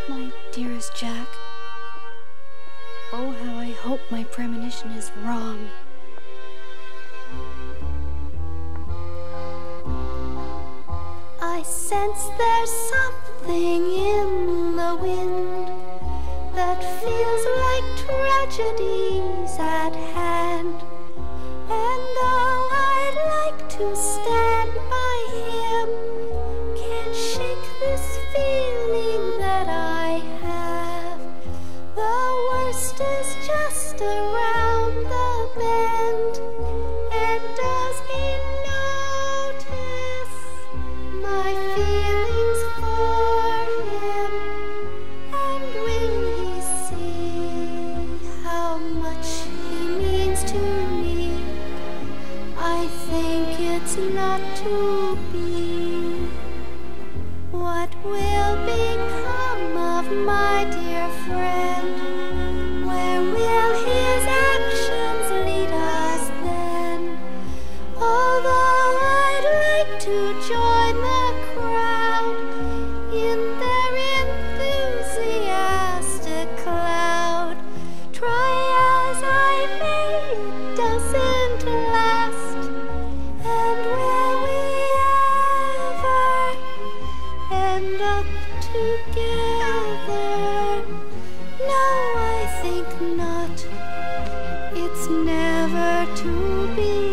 My dearest Jack, oh, how I hope my premonition is wrong. I sense there's something in the wind that feels like tragedies at hand. And though I'd like to stand by him, can't shake this feeling that I have. The worst is just around the bend. And does he notice my feelings for him? And will he see how much he means to me? I think it's not to be. What will become of my dear friend? Where will his actions lead us then? Although I'd like to join the crowd in their enthusiastic cloud, try as I may, it doesn't last. And will we ever end up together? No, I think not. It's never to be.